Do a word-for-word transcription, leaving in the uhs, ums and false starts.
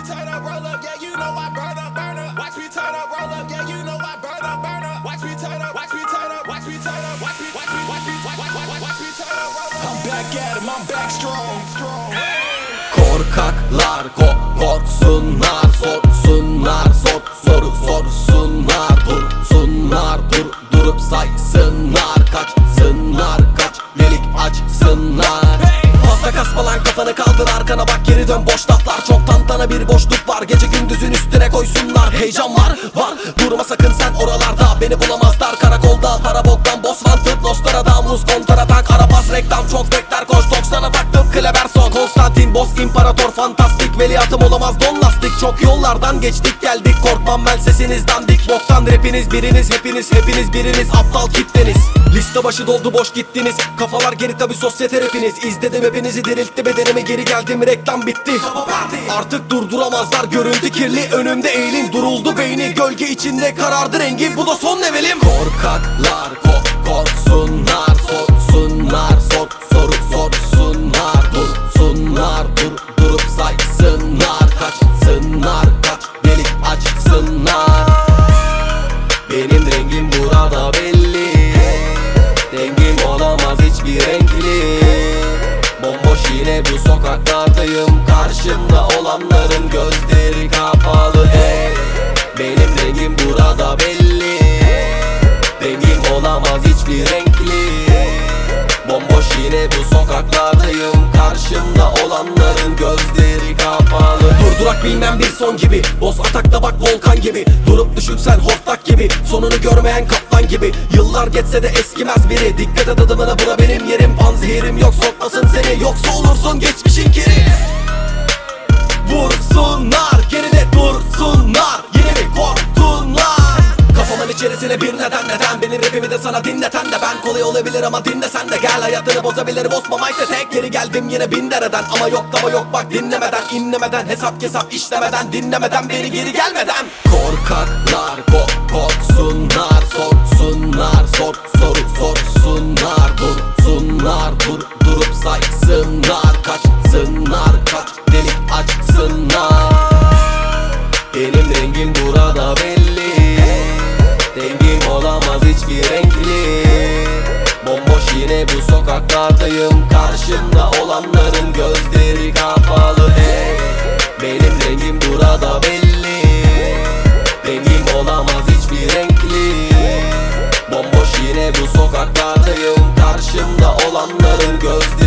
turn up, roll up, yeah, you know I burn up, burn up. Watch me turn up, roll up, yeah, you know I burn up, burn up. Watch me turn up, watch me turn up, watch me turn up, watch me, watch me, watch me, watch, watch, watch, watch me turn up, roll up. I'm back at him, I'm back strong, strong. Korkaklar ko korksunlar, sorsunlar, sor soru sorsunlar, dursunlar, dur durup saysınlar, kaçsınlar, kaç delik açsınlar. Fazla kasma lan, kafanı kaldır, arkana bak, geri dön, boş laflar. Çok tantana, bir boşluk var, gece gündüzün üstüne koysunlar. Heyecan var, var, durma sakın sen oralarda, beni bulamazlar karakolda. Para boktan, boss wanted, Nostradamus, kontratak, arabas, reklam çok bekler, koş doksana taktım, Kleberson, Konstantin, boss, imparator, fantastik, veliahtım olamaz don lastik. Çok yollardan geçtik geldik, korkmam ben sesinizden dik. Boktan rapiniz biriniz, hepiniz, hepiniz biriniz, aptal kitleniz. Liste başı doldu, boş gittiniz, kafalar geri tabi, sosyete rapiniz. İzledim hepinizi, diriltti bedenime, geri geldim, reklam bitti. Artık durduramazlar, görüntü kirli, önümde eğilin, duruldu beyni, gölge içinde karardı rengi, bu da son levelim. Korkaklar ko korksunlar, sorsunlar, sor soru sorsunlar, dursunlar, dur durup saysınlar, kaçsınlar, kaç delik açsınlar. Benim rengim burada belli, dengim olamaz hiçbir renkli. Bomboş yine bu sokaklardayım, karşımda olanların gözleri kapalı. Hey, benim rengim burada belli, dengim olamaz hiçbir renkli. Bomboş yine bu sokaklardayım, karşımda olanların gözleri kapalı. Durdurak bilmem bir son gibi, boz atakta bak volkan gibi. Durup düşünsen hortlak gibi, sonunu görmeyen kaplan gibi. Yıllar geçse de eskimez biri, dikkat et adımına, bura benim yerim. Panzehirim yok, sokmasın seni, yoksa olursun geçmişin kiri. Vursunlar, geride dursunlar, yine mi korktunlar? Kafamın içerisine bir neden neden, benim rapimi de sana dinleten de ben. Kolay olabilir ama dinlesen de gel, hayatını bozabilir, bozma mic tek. Geri geldim yine bin dereden, ama yok ama yok bak, dinlemeden, inlemeden, hesap kesap işlemeden, dinlemeden, beri geri gelmeden. Korkaklar ko korksunlar, sorsunlar, sor soru sorsunlar, dursunlar, dur durup saysınlar, kaçsınlar, kaç delik açsınlar. Benim rengim burada belli, dengim olamaz hiçbir renkli. Bomboş yine bu sokaklardayım, karşımda olanların gözleri kapalı. Hey, benim rengim burada belli, dengim olamaz hiçbir renkli. Bomboş yine bu sokaklardayım, karşımda olanların gözleri